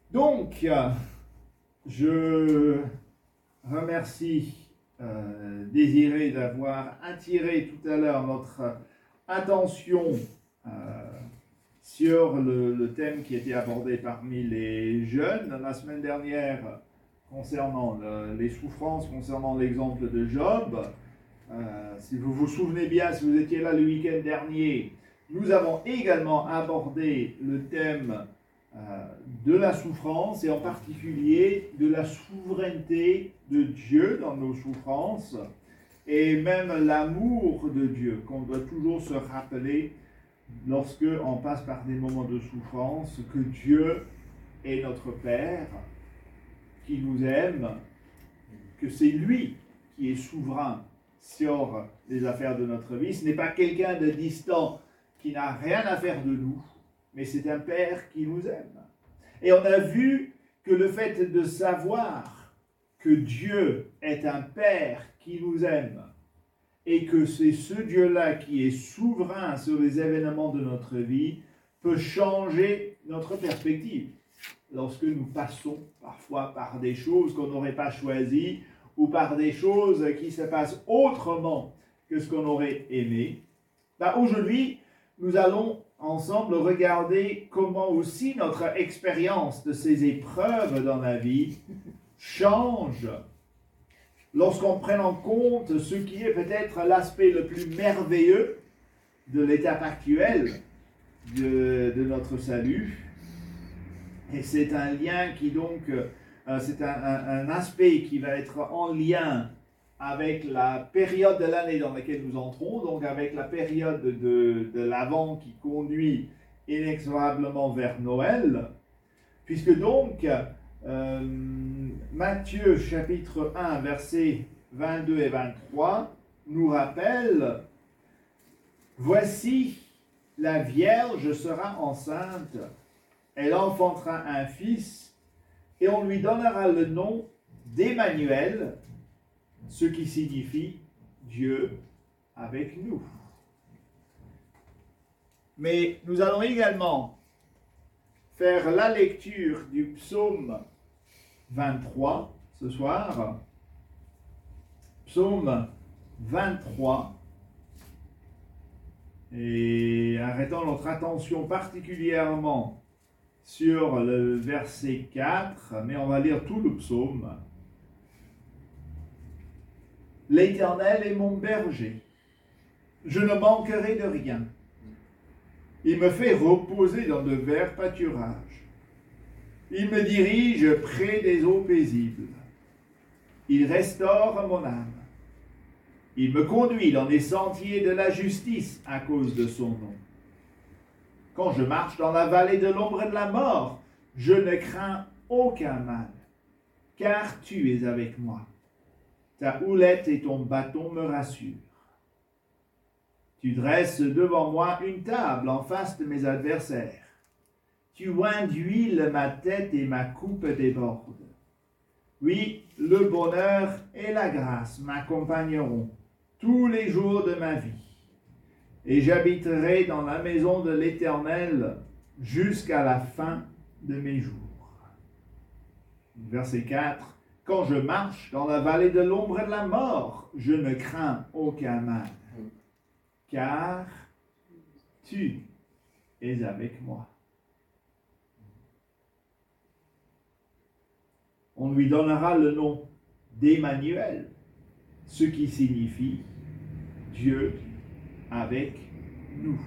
Donc, je remercie Désiré d'avoir attiré tout à l'heure notre attention sur le thème qui était abordé parmi les jeunes la semaine dernière concernant les souffrances, concernant l'exemple de Job. Si vous vous souvenez bien, si vous étiez là le week-end dernier, nous avons également abordé le thème de la souffrance et en particulier de la souveraineté de Dieu dans nos souffrances et même l'amour de Dieu qu'on doit toujours se rappeler lorsque on passe par des moments de souffrance, que Dieu est notre Père, qui nous aime, que c'est lui qui est souverain sur les affaires de notre vie. Ce n'est pas quelqu'un de distant qui n'a rien à faire de nous, mais c'est un Père qui nous aime. Et on a vu que le fait de savoir que Dieu est un Père qui nous aime et que c'est ce Dieu-là qui est souverain sur les événements de notre vie peut changer notre perspective. Lorsque nous passons parfois par des choses qu'on n'aurait pas choisies ou par des choses qui se passent autrement que ce qu'on aurait aimé, aujourd'hui, nous allons ensemble regarder comment aussi notre expérience de ces épreuves dans la vie change lorsqu'on prend en compte ce qui est peut-être l'aspect le plus merveilleux de l'étape actuelle de notre salut. Et c'est un lien qui donc, c'est un aspect qui va être en lien avec la période de l'année dans laquelle nous entrons, donc avec la période de l'Avent qui conduit inexorablement vers Noël, puisque donc Matthieu chapitre 1 versets 22 et 23 nous rappelle « Voici, la Vierge sera enceinte, elle enfantera un fils, et on lui donnera le nom d'Emmanuel, ce qui signifie Dieu avec nous. » Mais nous allons également faire la lecture du psaume 23 ce soir. Psaume 23. Et arrêtons notre attention particulièrement sur le verset 4, mais on va lire tout le psaume. « L'Éternel est mon berger, je ne manquerai de rien. Il me fait reposer dans de verts pâturages. Il me dirige près des eaux paisibles. Il restaure mon âme. Il me conduit dans les sentiers de la justice à cause de son nom. Quand je marche dans la vallée de l'ombre de la mort, je ne crains aucun mal, car tu es avec moi. Ta houlette et ton bâton me rassurent. Tu dresses devant moi une table en face de mes adversaires. Tu oins d'huile ma tête et ma coupe déborde. Oui, le bonheur et la grâce m'accompagneront tous les jours de ma vie. Et j'habiterai dans la maison de l'Éternel jusqu'à la fin de mes jours. Verset 4. Quand je marche dans la vallée de l'ombre de la mort, je ne crains aucun mal, car tu es avec moi. On lui donnera le nom d'Emmanuel, ce qui signifie Dieu avec nous.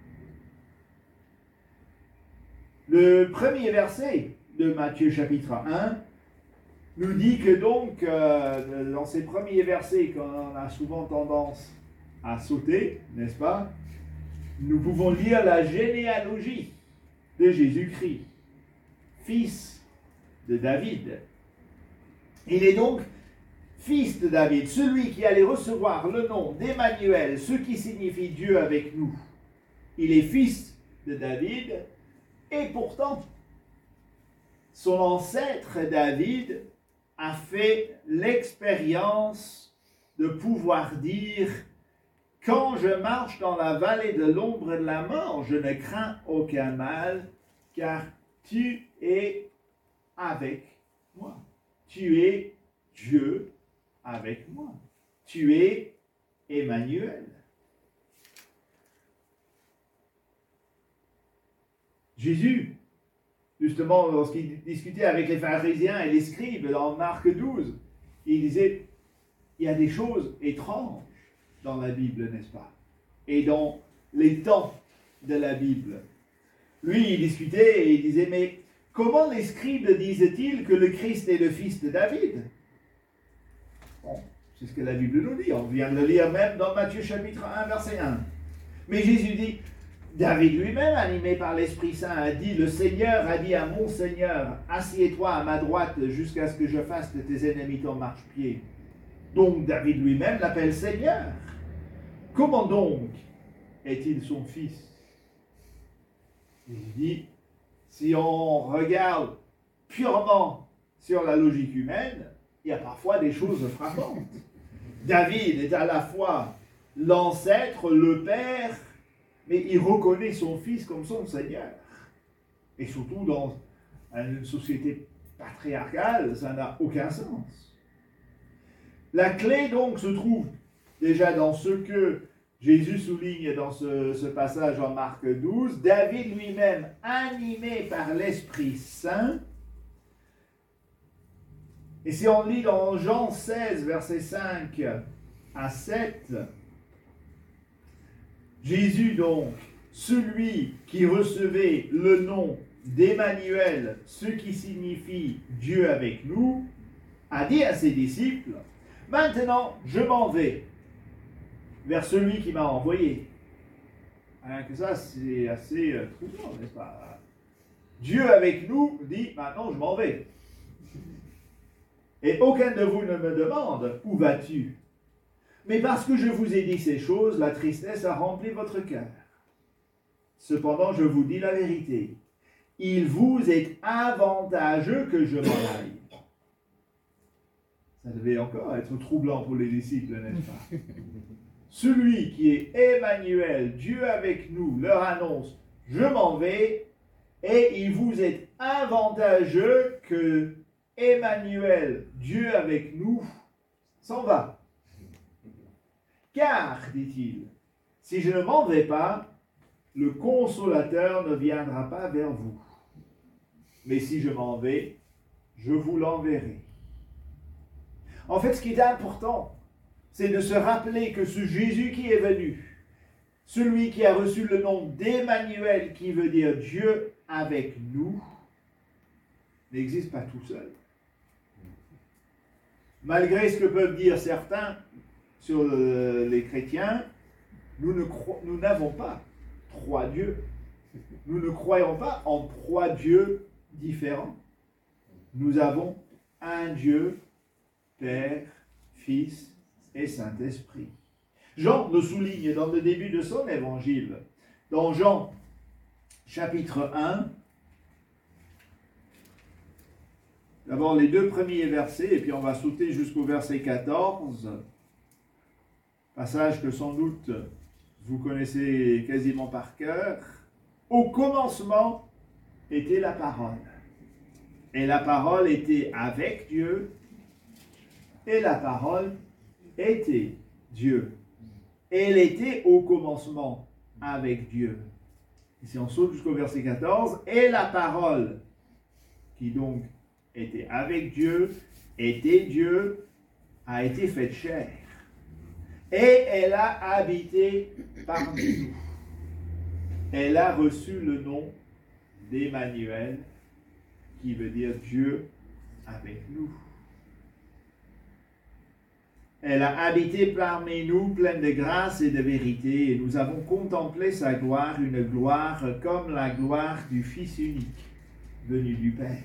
Le premier verset de Matthieu chapitre 1 nous dit que donc, dans ces premiers versets qu'on a souvent tendance à sauter, n'est-ce pas? Nous pouvons lire la généalogie de Jésus-Christ, fils de David. Il est donc fils de David, celui qui allait recevoir le nom d'Emmanuel, ce qui signifie Dieu avec nous. Il est fils de David, et pourtant, son ancêtre David a fait l'expérience de pouvoir dire « Quand je marche dans la vallée de l'ombre de la mort, je ne crains aucun mal, car tu es avec moi. Tu es Dieu avec moi. Tu es Emmanuel. Jésus, justement, lorsqu'il discutait avec les pharisiens et les scribes dans Marc 12, il disait, il y a des choses étranges dans la Bible, n'est-ce pas? Et dans les temps de la Bible. Lui, il discutait et il disait, mais comment les scribes disent-ils que le Christ est le fils de David? Bon, c'est ce que la Bible nous dit. On vient de le lire même dans Matthieu chapitre 1, verset 1. Mais Jésus dit, David lui-même, animé par l'Esprit Saint, a dit, le Seigneur a dit à mon Seigneur, assieds-toi à ma droite jusqu'à ce que je fasse de tes ennemis ton marchepied. Donc David lui-même l'appelle Seigneur. Comment donc est-il son fils? Il dit, si on regarde purement sur la logique humaine, il y a parfois des choses frappantes. David est à la fois l'ancêtre, le père, mais il reconnaît son fils comme son Seigneur. Et surtout dans une société patriarcale, ça n'a aucun sens. La clé donc se trouve déjà dans ce que Jésus souligne dans ce passage en Marc 12. David lui-même, animé par l'Esprit Saint. Et si on lit dans Jean 16, versets 5 à 7, Jésus donc, celui qui recevait le nom d'Emmanuel, ce qui signifie Dieu avec nous, a dit à ses disciples, « Maintenant, je m'en vais vers celui qui m'a envoyé. » Rien que ça, c'est assez troublant, n'est-ce pas? Dieu avec nous dit, « Maintenant, je m'en vais. » Et aucun de vous ne me demande, « Où vas-tu » Mais parce que je vous ai dit ces choses, la tristesse a rempli votre cœur. Cependant, je vous dis la vérité. Il vous est avantageux que je m'en aille. Ça devait encore être troublant pour les disciples, n'est-ce pas? Celui qui est Emmanuel, Dieu avec nous, leur annonce, je m'en vais, et il vous est avantageux que Emmanuel, Dieu avec nous, s'en va. Car, dit-il, si je ne m'en vais pas, le Consolateur ne viendra pas vers vous. Mais si je m'en vais, je vous l'enverrai. En fait, ce qui est important, c'est de se rappeler que ce Jésus qui est venu, celui qui a reçu le nom d'Emmanuel, qui veut dire Dieu avec nous, n'existe pas tout seul. Malgré ce que peuvent dire certains sur les chrétiens, nous n'avons pas trois dieux. Nous ne croyons pas en trois dieux différents. Nous avons un Dieu, Père, Fils et Saint-Esprit. Jean le souligne dans le début de son évangile. Dans Jean, chapitre 1, d'abord les deux premiers versets, et puis on va sauter jusqu'au verset 14, passage que sans doute vous connaissez quasiment par cœur. Au commencement était la parole, et la parole était avec Dieu, et la parole était Dieu. Elle était au commencement avec Dieu. Et si on saute jusqu'au verset 14, et la parole, qui donc était avec Dieu, était Dieu, a été faite chair. Et elle a habité parmi nous. Elle a reçu le nom d'Emmanuel, qui veut dire Dieu avec nous. Elle a habité parmi nous, pleine de grâce et de vérité, et nous avons contemplé sa gloire, une gloire comme la gloire du Fils unique, venu du Père.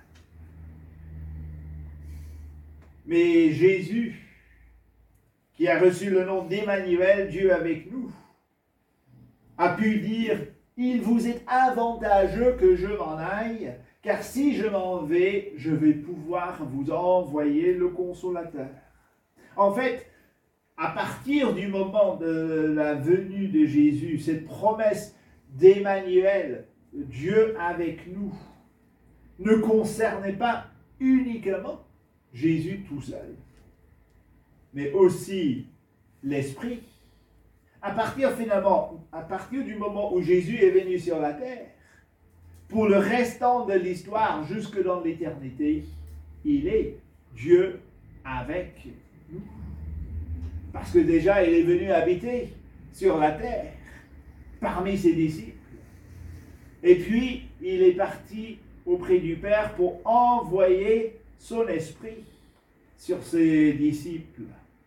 Mais Jésus, qui a reçu le nom d'Emmanuel, Dieu avec nous, a pu dire, « Il vous est avantageux que je m'en aille, car si je m'en vais, je vais pouvoir vous envoyer le Consolateur. » En fait, à partir du moment de la venue de Jésus, cette promesse d'Emmanuel, Dieu avec nous, ne concernait pas uniquement Jésus tout seul, mais aussi l'Esprit. À partir du moment où Jésus est venu sur la terre, pour le restant de l'histoire, jusque dans l'éternité, il est Dieu avec nous. Parce que déjà, il est venu habiter sur la terre, parmi ses disciples. Et puis, il est parti auprès du Père pour envoyer son esprit sur ses disciples.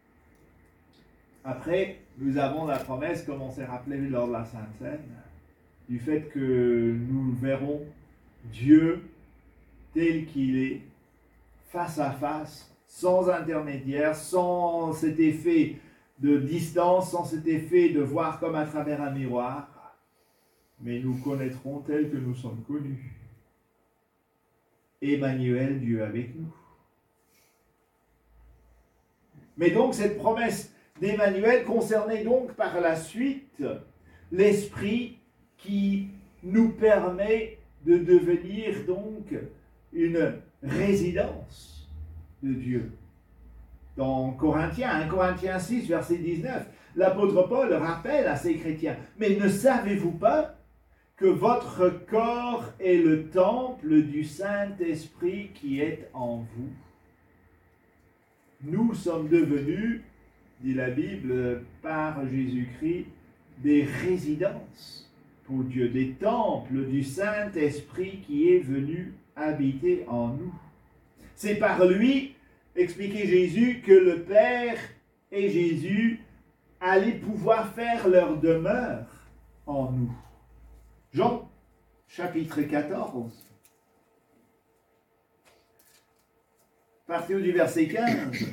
Après, nous avons la promesse, comme on s'est rappelé lors de la Sainte Seine, du fait que nous verrons Dieu tel qu'il est, face à face, sans intermédiaire, sans cet effet de distance, sans cet effet de voir comme à travers un miroir, mais nous connaîtrons tel que nous sommes connus. Emmanuel, Dieu avec nous. Mais donc cette promesse d'Emmanuel concernait donc par la suite l'Esprit qui nous permet de devenir donc une résidence de Dieu. Dans 1 Corinthiens 6, verset 19, l'apôtre Paul rappelle à ces chrétiens, « Mais ne savez-vous pas que votre corps est le temple du Saint-Esprit qui est en vous? Nous sommes devenus, dit la Bible, par Jésus-Christ, des résidences pour Dieu, des temples du Saint-Esprit qui est venu habiter en nous. C'est par lui, expliquait Jésus, que le Père et Jésus allaient pouvoir faire leur demeure en nous. Jean, chapitre 14, à partir du verset 15.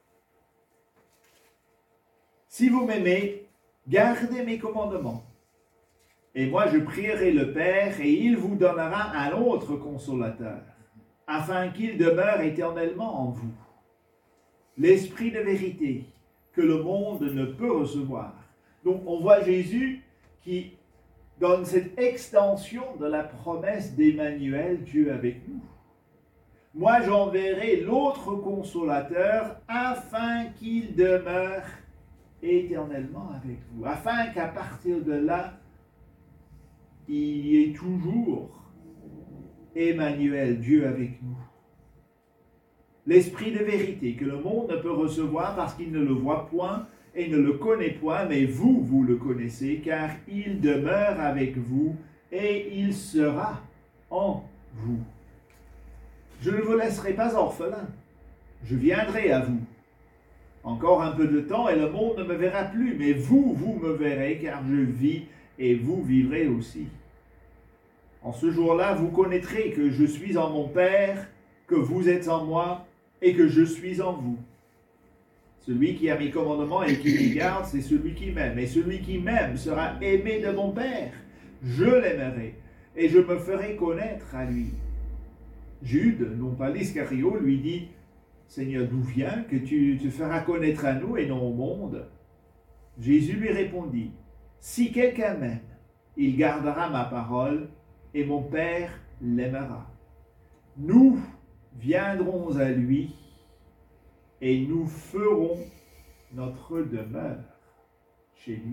Si vous m'aimez, gardez mes commandements. Et moi je prierai le Père, et il vous donnera un autre consolateur, afin qu'il demeure éternellement en vous. L'Esprit de vérité, que le monde ne peut recevoir. Donc on voit Jésus qui donne cette extension de la promesse d'Emmanuel, Dieu avec nous. Moi j'enverrai l'autre consolateur, afin qu'il demeure éternellement avec vous, afin qu'à partir de là, il y ait toujours Emmanuel, Dieu avec nous. L'Esprit de vérité que le monde ne peut recevoir parce qu'il ne le voit point et ne le connaît point, mais vous, vous le connaissez, car il demeure avec vous et il sera en vous. Je ne vous laisserai pas orphelin, je viendrai à vous. Encore un peu de temps et le monde ne me verra plus, mais vous, vous me verrez, car je vis et vous vivrez aussi. En ce jour-là, vous connaîtrez que je suis en mon Père, que vous êtes en moi et que je suis en vous. Celui qui a mes commandements et qui les garde, c'est celui qui m'aime. Et celui qui m'aime sera aimé de mon Père. Je l'aimerai et je me ferai connaître à lui. Jude, non pas l'Iscario, lui dit, « Seigneur, d'où vient que tu te feras connaître à nous et non au monde ?» Jésus lui répondit, « Si quelqu'un m'aime, il gardera ma parole et mon Père l'aimera. Nous viendrons à lui et nous ferons notre demeure chez lui. »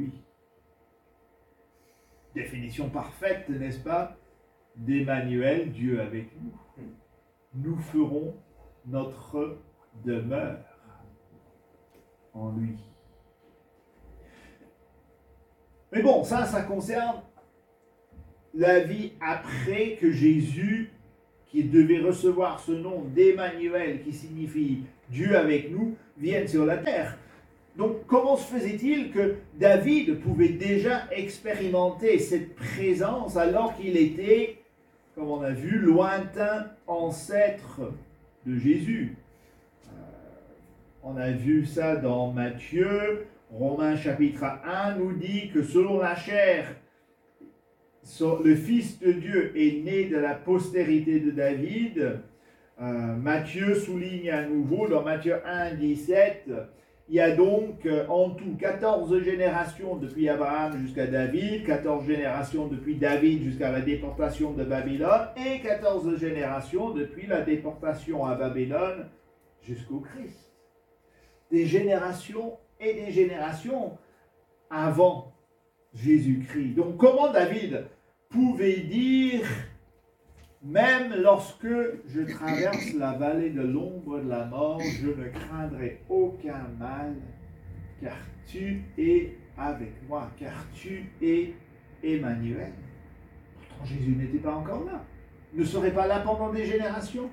Définition parfaite, n'est-ce pas, d'Emmanuel, Dieu avec nous. Nous ferons notre demeure en lui. Mais bon, ça concerne la vie après que Jésus, qui devait recevoir ce nom d'Emmanuel, qui signifie Dieu avec nous, vienne sur la terre. Donc, comment se faisait-il que David pouvait déjà expérimenter cette présence alors qu'il était, comme on a vu, lointain ancêtre de Jésus? On a vu ça dans Matthieu. Romains chapitre 1 nous dit que selon la chair, le Fils de Dieu est né de la postérité de David. Matthieu souligne à nouveau dans Matthieu 1, 17, il y a donc en tout 14 générations depuis Abraham jusqu'à David, 14 générations depuis David jusqu'à la déportation de Babylone, et 14 générations depuis la déportation à Babylone jusqu'au Christ. Des générations et des générations avant Jésus-Christ. Donc comment David pouvait dire, même lorsque je traverse la vallée de l'ombre de la mort, je ne craindrai aucun mal, car tu es avec moi, car tu es Emmanuel. Pourtant Jésus n'était pas encore là, ne serait pas là pendant des générations.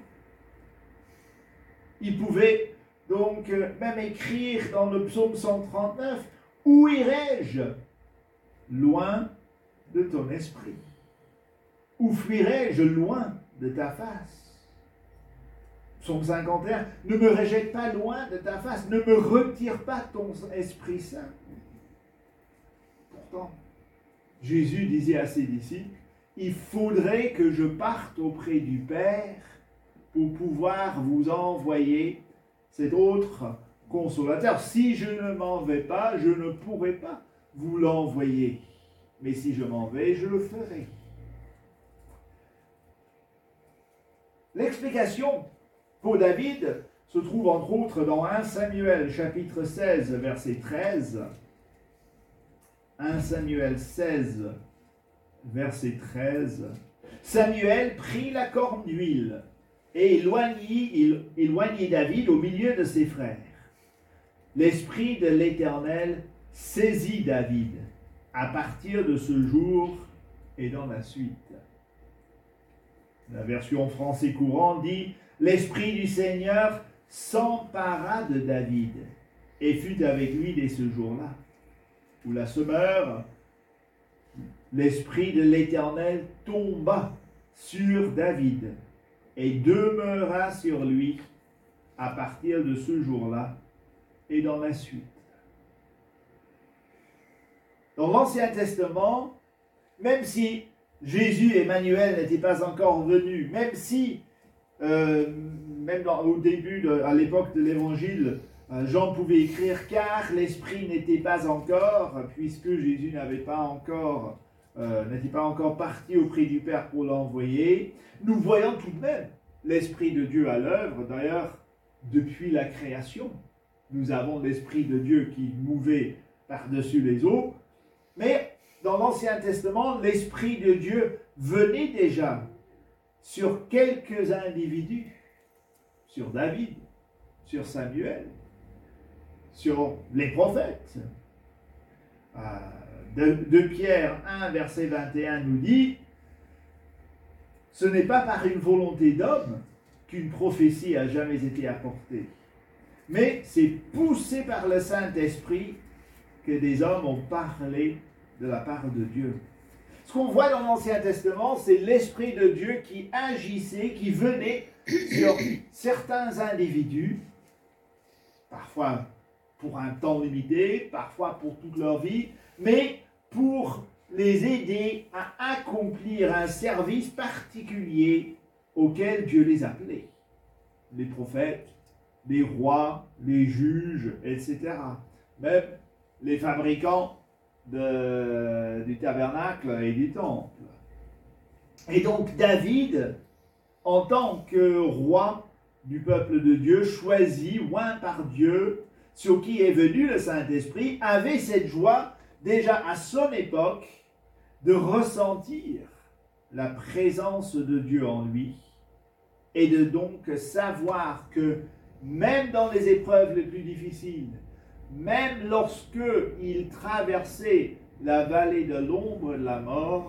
Il pouvait donc même écrire dans le psaume 139, « Où irai-je loin de ton esprit? Où fuirai-je loin de ta face ?» Psaume 51, « Ne me rejette pas loin de ta face, ne me retire pas ton Esprit Saint. » Pourtant, Jésus disait à ses disciples, « Il faudrait que je parte auprès du Père pour pouvoir vous envoyer cet autre consolateur. Si je ne m'en vais pas, je ne pourrai pas vous l'envoyer. Mais si je m'en vais, je le ferai. » L'explication pour David se trouve entre autres dans 1 Samuel chapitre 16 verset 13. 1 Samuel 16 verset 13. Samuel prit la corne d'huile et éloignit David au milieu de ses frères. L'Esprit de l'Éternel saisit David à partir de ce jour et dans la suite. La version français courant dit « L'Esprit du Seigneur s'empara de David et fut avec lui dès ce jour-là. » Ou la Semeur, « L'Esprit de l'Éternel tomba sur David et demeura sur lui à partir de ce jour-là et dans la suite. » Dans l'Ancien Testament, même si Jésus, Emmanuel, n'était pas encore venu, même si, au début, à l'époque de l'Évangile, Jean pouvait écrire « car l'Esprit n'était pas encore », puisque Jésus n'était pas encore parti auprès du Père pour l'envoyer, nous voyons tout de même l'Esprit de Dieu à l'œuvre. D'ailleurs, depuis la création, nous avons l'Esprit de Dieu qui mouvait par-dessus les eaux, mais dans l'Ancien Testament, l'Esprit de Dieu venait déjà sur quelques individus, sur David, sur Samuel, sur les prophètes. 2 Pierre 1, verset 21 nous dit « Ce n'est pas par une volonté d'homme qu'une prophétie a jamais été apportée, mais c'est poussé par le Saint-Esprit que des hommes ont parlé de la part de Dieu. » Ce qu'on voit dans l'Ancien Testament, c'est l'Esprit de Dieu qui agissait, qui venait sur certains individus, parfois pour un temps limité, parfois pour toute leur vie, mais pour les aider à accomplir un service particulier auquel Dieu les appelait. Les prophètes, les rois, les juges, etc. Même les fabricants du tabernacle et du temple. Et donc David, en tant que roi du peuple de Dieu, choisi, oint par Dieu, sur qui est venu le Saint-Esprit, avait cette joie déjà à son époque de ressentir la présence de Dieu en lui et de donc savoir que même dans les épreuves les plus difficiles, même lorsque il traversait la vallée de l'ombre de la mort,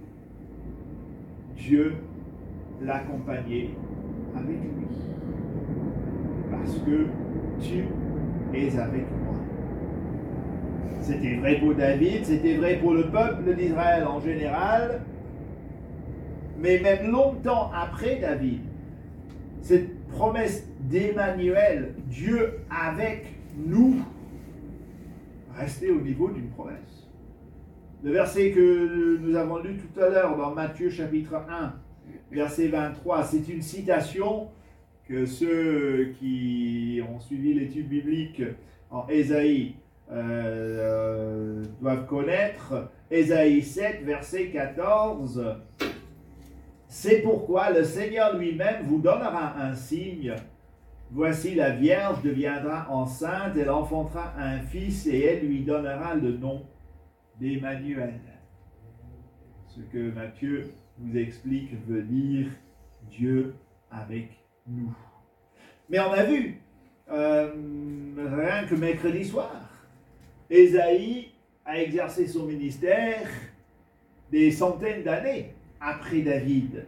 Dieu l'accompagnait avec lui. Parce que tu es avec moi. C'était vrai pour David, c'était vrai pour le peuple d'Israël en général, mais même longtemps après David, cette promesse d'Emmanuel, Dieu avec nous, restait au niveau d'une promesse. Le verset que nous avons lu tout à l'heure dans Matthieu chapitre 1, verset 23, c'est une citation que ceux qui ont suivi l'étude biblique en Ésaïe doivent connaître. Ésaïe 7, verset 14. C'est pourquoi le Seigneur lui-même vous donnera un signe. Voici la Vierge deviendra enceinte, elle enfantera un fils et elle lui donnera le nom d'Emmanuel. Ce que Matthieu vous explique veut dire Dieu avec nous. Mais on a vu, rien que mercredi soir, Ésaïe a exercé son ministère des centaines d'années après David.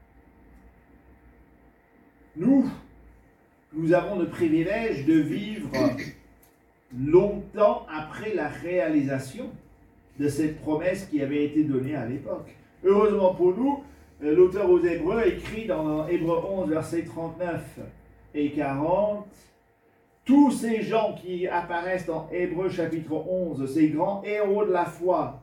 Nous avons le privilège de vivre longtemps après la réalisation de cette promesse qui avait été donnée à l'époque. Heureusement pour nous, l'auteur aux Hébreux écrit dans Hébreux 11, versets 39 et 40, tous ces gens qui apparaissent dans Hébreux chapitre 11, ces grands héros de la foi,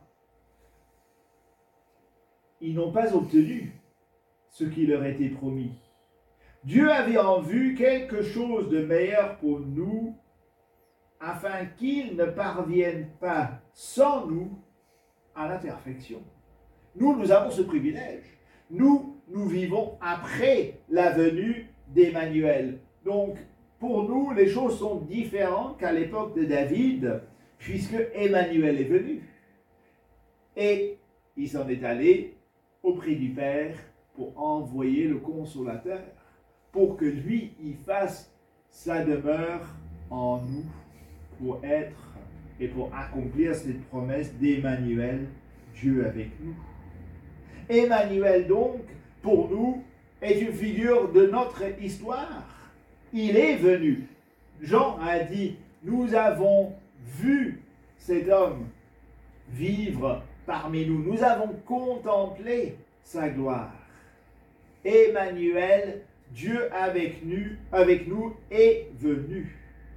ils n'ont pas obtenu ce qui leur était promis. Dieu avait en vue quelque chose de meilleur pour nous, afin qu'ils ne parviennent pas sans nous à la perfection. Nous avons ce privilège. Nous vivons après la venue d'Emmanuel. Donc, pour nous, les choses sont différentes qu'à l'époque de David, puisque Emmanuel est venu. Et il s'en est allé auprès du Père pour envoyer le Consolateur, pour que lui, il fasse sa demeure en nous, pour être et pour accomplir cette promesse d'Emmanuel, Dieu avec nous. Emmanuel, donc, pour nous, est une figure de notre histoire. Il est venu. Jean a dit, nous avons vu cet homme vivre parmi nous. Nous avons contemplé sa gloire. Emmanuel, Dieu avec nous est venu.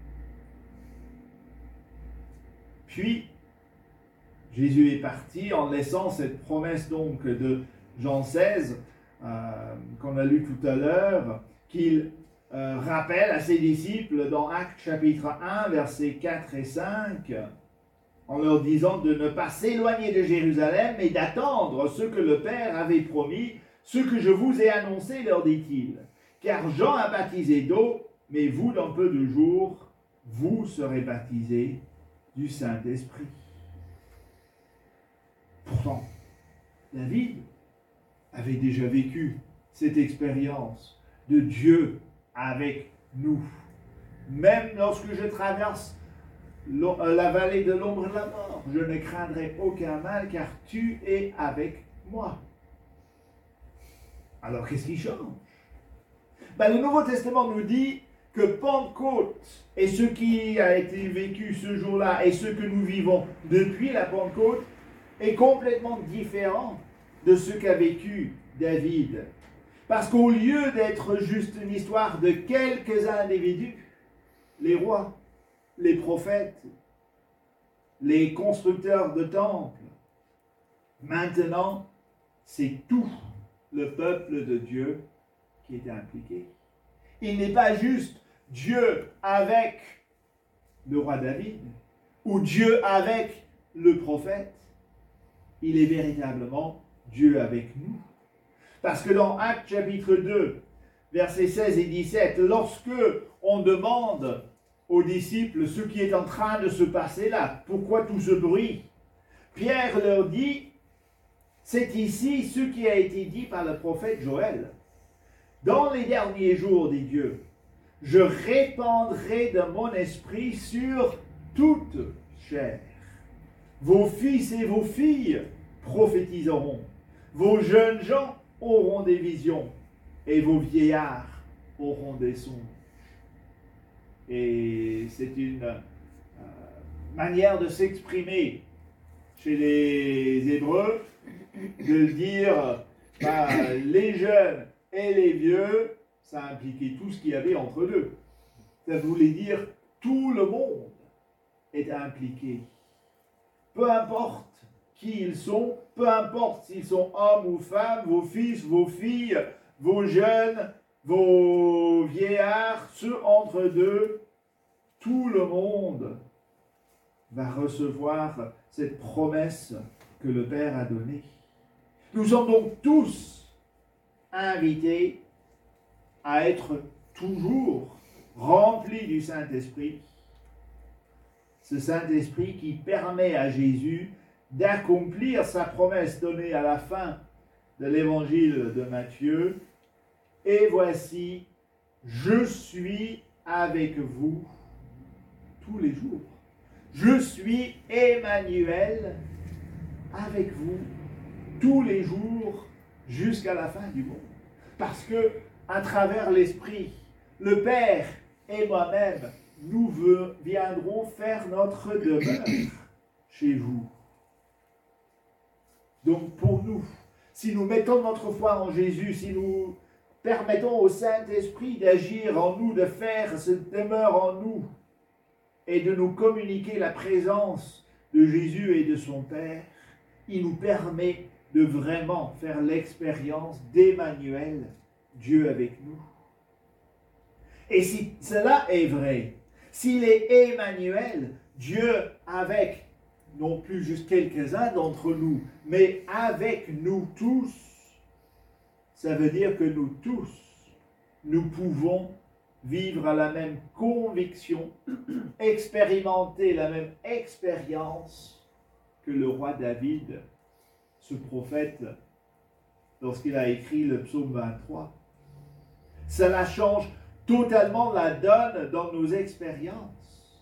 Puis, Jésus est parti en laissant cette promesse donc de Jean 16, qu'on a lu tout à l'heure, qu'il rappelle à ses disciples dans Actes chapitre 1, versets 4 et 5, en leur disant de ne pas s'éloigner de Jérusalem, mais d'attendre ce que le Père avait promis, ce que je vous ai annoncé, leur dit-il. Car Jean a baptisé d'eau, mais vous, dans peu de jours, vous serez baptisés du Saint-Esprit. Pourtant, David avait déjà vécu cette expérience de Dieu avec nous. Même lorsque je traverse la vallée de l'ombre de la mort, je ne craindrai aucun mal car tu es avec moi. Alors qu'est-ce qui change? Le Nouveau Testament nous dit que Pentecôte et ce qui a été vécu ce jour-là et ce que nous vivons depuis la Pentecôte est complètement différent de ce qu'a vécu David. Parce qu'au lieu d'être juste une histoire de quelques individus, les rois, les prophètes, les constructeurs de temples, maintenant, c'est tout le peuple de Dieu qui est impliqué. Il n'est pas juste Dieu avec le roi David ou Dieu avec le prophète. Il est véritablement Dieu avec nous. Parce que dans Actes chapitre 2, versets 16 et 17, lorsque on demande aux disciples ce qui est en train de se passer là, pourquoi tout ce bruit, Pierre leur dit, c'est ici ce qui a été dit par le prophète Joël. Dans les derniers jours, dit Dieu, je répandrai de mon esprit sur toute chair. Vos fils et vos filles prophétiseront. Vos jeunes gens auront des visions et vos vieillards auront des songes. Et c'est une manière de s'exprimer chez les Hébreux, de dire les jeunes et les vieux, ça impliquait tout ce qu'il y avait entre eux. Ça voulait dire tout le monde est impliqué. Peu importe qui ils sont, peu importe s'ils sont hommes ou femmes, vos fils, vos filles, vos jeunes, vos vieillards, ceux entre deux, tout le monde va recevoir cette promesse que le Père a donnée. Nous sommes donc tous invités à être toujours remplis du Saint-Esprit. Ce Saint-Esprit qui permet à Jésus d'accomplir sa promesse donnée à la fin de l'évangile de Matthieu. Et voici, je suis avec vous tous les jours. Je suis Emmanuel avec vous tous les jours jusqu'à la fin du monde. Parce que à travers l'Esprit, le Père et moi-même, nous viendrons faire notre demeure chez vous. Donc pour nous, si nous mettons notre foi en Jésus, si nous permettons au Saint-Esprit d'agir en nous, de faire cette demeure en nous et de nous communiquer la présence de Jésus et de son Père, il nous permet de vraiment faire l'expérience d'Emmanuel, Dieu avec nous. Et si cela est vrai, s'il est Emmanuel, Dieu avec, non plus juste quelques-uns d'entre nous, mais avec nous tous, ça veut dire que nous tous, nous pouvons vivre à la même conviction, expérimenter la même expérience que le roi David, ce prophète, lorsqu'il a écrit le psaume 23. Cela change totalement la donne dans nos expériences.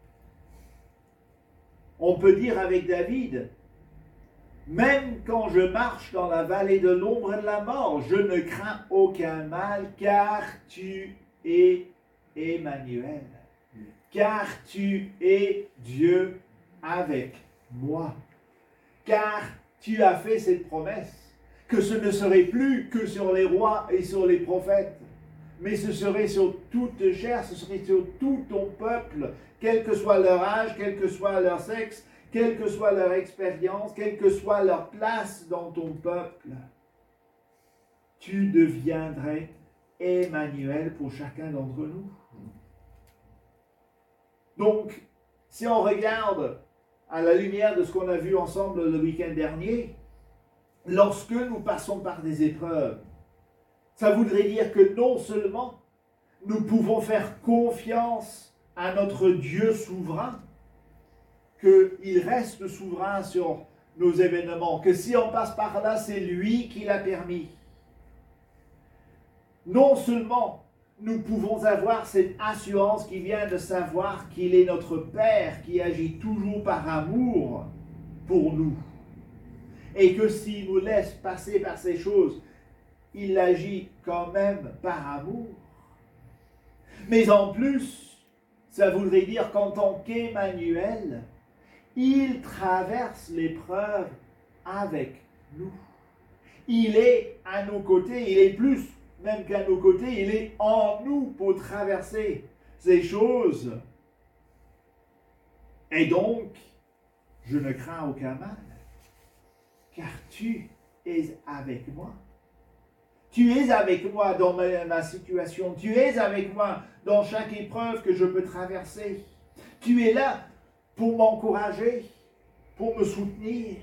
On peut dire avec David, même quand je marche dans la vallée de l'ombre de la mort, je ne crains aucun mal, car tu es Emmanuel, car tu es Dieu avec moi, car tu as fait cette promesse, que ce ne serait plus que sur les rois et sur les prophètes, mais ce serait sur toute chair, ce serait sur tout ton peuple, quel que soit leur âge, quel que soit leur sexe, quelle que soit leur expérience, quelle que soit leur place dans ton peuple. Tu deviendrais Emmanuel pour chacun d'entre nous. Donc, si on regarde à la lumière de ce qu'on a vu ensemble le week-end dernier, lorsque nous passons par des épreuves, ça voudrait dire que non seulement nous pouvons faire confiance à notre Dieu souverain, qu'il reste souverain sur nos événements, que si on passe par là, c'est lui qui l'a permis. Non seulement nous pouvons avoir cette assurance qui vient de savoir qu'il est notre Père qui agit toujours par amour pour nous, et que s'il nous laisse passer par ces choses, il agit quand même par amour. Mais en plus, ça voudrait dire qu'en tant qu'Emmanuel, il traverse l'épreuve avec nous. Il est à nos côtés, il est plus même qu'à nos côtés, il est en nous pour traverser ces choses. Et donc, je ne crains aucun mal, car tu es avec moi. Tu es avec moi dans ma situation. Tu es avec moi dans chaque épreuve que je peux traverser. Tu es là pour m'encourager, pour me soutenir.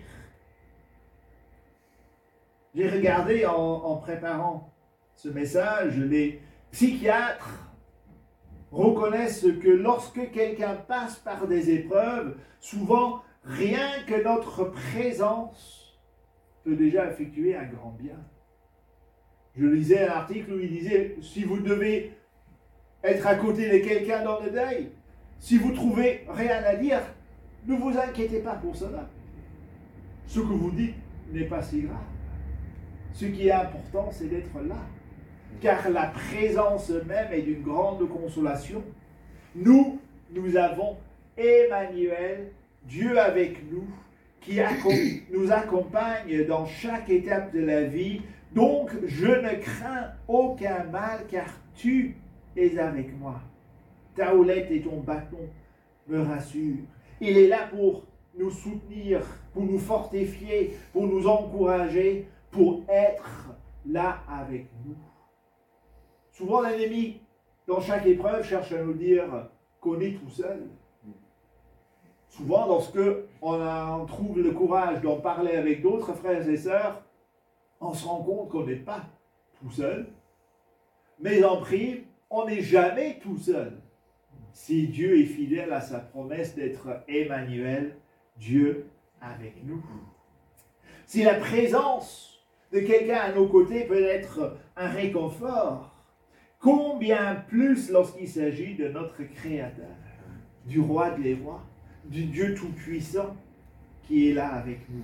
J'ai regardé en préparant ce message, les psychiatres reconnaissent que lorsque quelqu'un passe par des épreuves, souvent rien que notre présence peut déjà effectuer un grand bien. Je lisais un article où il disait, si vous devez être à côté de quelqu'un dans le deuil, si vous trouvez rien à dire, ne vous inquiétez pas pour cela. Ce que vous dites n'est pas si grave. Ce qui est important, c'est d'être là. Car la présence même est d'une grande consolation. Nous avons Emmanuel, Dieu avec nous, qui nous accompagne dans chaque étape de la vie. Donc, je ne crains aucun mal, car tu es avec moi. Ta houlette et ton bâton me rassurent. Il est là pour nous soutenir, pour nous fortifier, pour nous encourager, pour être là avec nous. Souvent, l'ennemi, dans chaque épreuve, cherche à nous dire qu'on est tout seul. Souvent, lorsque on trouve le courage d'en parler avec d'autres frères et sœurs, on se rend compte qu'on n'est pas tout seul. Mais en prime, on n'est jamais tout seul. Si Dieu est fidèle à sa promesse d'être Emmanuel, Dieu avec nous. Si la présence de quelqu'un à nos côtés peut être un réconfort, combien plus lorsqu'il s'agit de notre Créateur, du Roi des rois, du Dieu Tout-Puissant qui est là avec nous.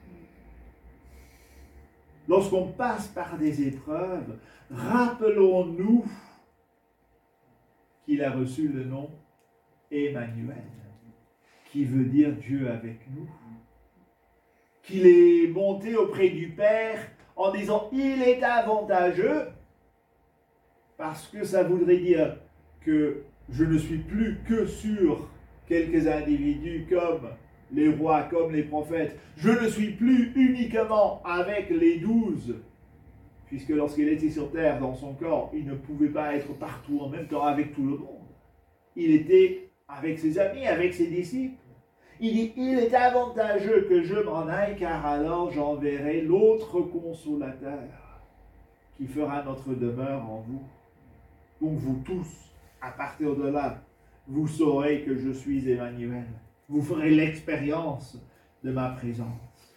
Lorsqu'on passe par des épreuves, rappelons-nous qu'il a reçu le nom Emmanuel, qui veut dire Dieu avec nous. Qu'il est monté auprès du Père en disant « Il est avantageux » parce que ça voudrait dire que je ne suis plus que sur quelques individus comme les rois, comme les prophètes. Je ne suis plus uniquement avec les 12, puisque lorsqu'il était sur terre, dans son corps, il ne pouvait pas être partout en même temps avec tout le monde. Il était avec ses amis, avec ses disciples. Il dit, il est avantageux que je m'en aille, car alors j'enverrai l'autre consolateur qui fera notre demeure en vous. Donc vous tous, à partir de là, vous saurez que je suis Emmanuel. Vous ferez l'expérience de ma présence.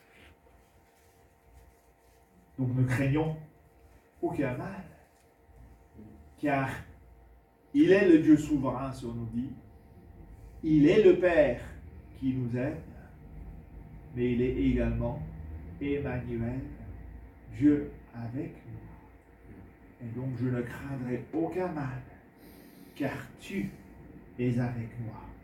Donc ne craignons aucun mal, car il est le Dieu souverain sur nos vies. Il est le Père qui nous aime, mais il est également Emmanuel, Dieu avec nous. Et donc je ne craindrai aucun mal, car tu es avec moi.